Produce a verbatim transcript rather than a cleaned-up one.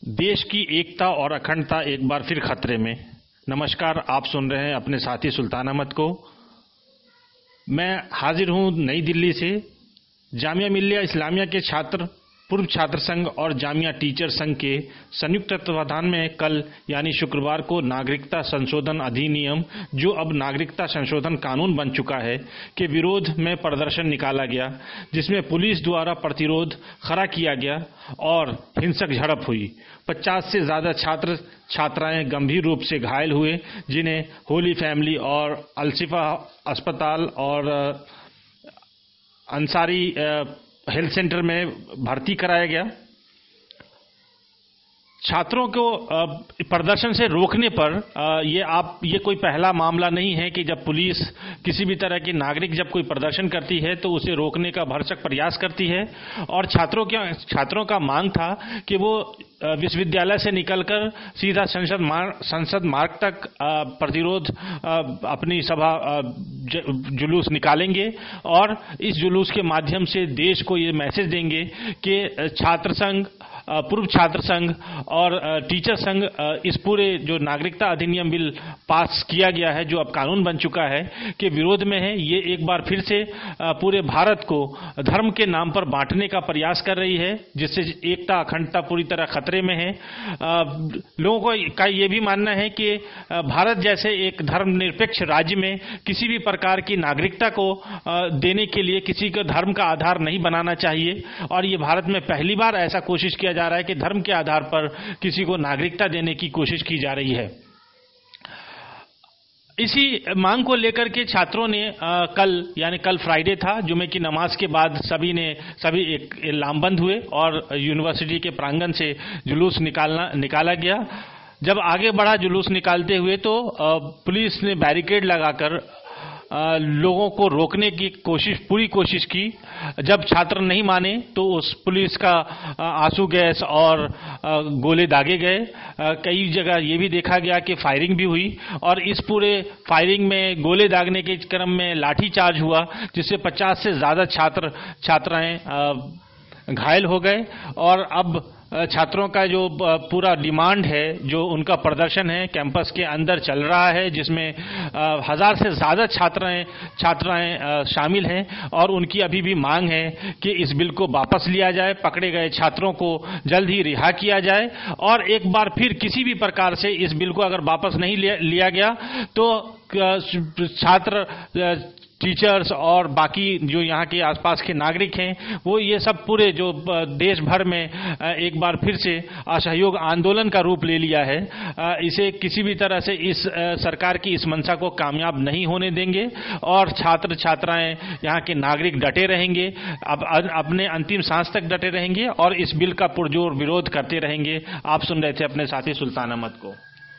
देश की एकता और अखंडता एक बार फिर खतरे में। नमस्कार, आप सुन रहे हैं अपने साथी सुल्तान अहमद को। मैं हाजिर हूं नई दिल्ली से। जामिया मिल्लिया इस्लामिया के छात्र पूर्व छात्र संघ और जामिया टीचर संघ के संयुक्त तत्वावधान में कल यानी शुक्रवार को नागरिकता संशोधन अधिनियम, जो अब नागरिकता संशोधन कानून बन चुका है, के विरोध में प्रदर्शन निकाला गया, जिसमें पुलिस द्वारा प्रतिरोध खड़ा किया गया और हिंसक झड़प हुई। पचास से ज्यादा छात्र छात्राएं गंभीर रूप से घायल हुए, जिन्हें होली फैमिली और अलशिफा अस्पताल और अंसारी हेल्थ सेंटर में भर्ती कराया गया। छात्रों को प्रदर्शन से रोकने पर ये आप ये कोई पहला मामला नहीं है कि जब पुलिस किसी भी तरह की नागरिक जब कोई प्रदर्शन करती है तो उसे रोकने का भरसक प्रयास करती है। और छात्रों के छात्रों का मांग था कि वो विश्वविद्यालय से निकलकर सीधा संसद मार्ग संसद मार्ग तक प्रतिरोध अपनी सभा जुलूस निकालेंगे और इस जुलूस के माध्यम से देश को ये मैसेज देंगे कि छात्र संघ, पूर्व छात्र संघ और टीचर संघ इस पूरे जो नागरिकता अधिनियम बिल पास किया गया है, जो अब कानून बन चुका है, के विरोध में है। ये एक बार फिर से पूरे भारत को धर्म के नाम पर बांटने का प्रयास कर रही है, जिससे एकता अखंडता पूरी तरह खतरे में है। लोगों को का ये भी मानना है कि भारत जैसे एक धर्मनिरपेक्ष राज्य में किसी भी प्रकार की नागरिकता को देने के लिए किसी को धर्म का आधार नहीं बनाना चाहिए। और ये भारत में पहली बार ऐसा कोशिश किया जा रहा है कि धर्म के आधार पर किसी को नागरिकता देने की कोशिश की जा रही है। इसी मांग को लेकर के छात्रों ने आ, कल यानी कल फ्राइडे था, जुमे की नमाज के बाद सभी ने सभी एक लामबंद हुए और यूनिवर्सिटी के प्रांगण से जुलूस निकालना निकाला गया। जब आगे बढ़ा जुलूस निकालते हुए तो आ, पुलिस ने बैरिकेड लगाकर आ, लोगों को रोकने की कोशिश पूरी कोशिश की। जब छात्र नहीं माने तो उस पुलिस का आंसू गैस और आ, गोले दागे गए। आ, कई जगह ये भी देखा गया कि फायरिंग भी हुई और इस पूरे फायरिंग में गोले दागने के क्रम में लाठीचार्ज हुआ, जिससे पचास से ज्यादा छात्र छात्राएं घायल हो गए। और अब छात्रों का जो पूरा डिमांड है, जो उनका प्रदर्शन है, कैंपस के अंदर चल रहा है, जिसमें हजार से ज्यादा छात्राएं छात्राएं शामिल हैं और उनकी अभी भी मांग है कि इस बिल को वापस लिया जाए, पकड़े गए छात्रों को जल्द ही रिहा किया जाए और एक बार फिर किसी भी प्रकार से इस बिल को अगर वापस नहीं लिया गया तो छात्र, टीचर्स और बाकी जो यहाँ के आसपास के नागरिक हैं, वो ये सब पूरे जो देश भर में एक बार फिर से असहयोग आंदोलन का रूप ले लिया है, इसे किसी भी तरह से इस सरकार की इस मंशा को कामयाब नहीं होने देंगे और छात्र छात्राएं यहाँ के नागरिक डटे रहेंगे, अब अपने अंतिम सांस तक डटे रहेंगे और इस बिल का पुरजोर विरोध करते रहेंगे। आप सुन रहे थे अपने साथी सुल्तान अहमद को।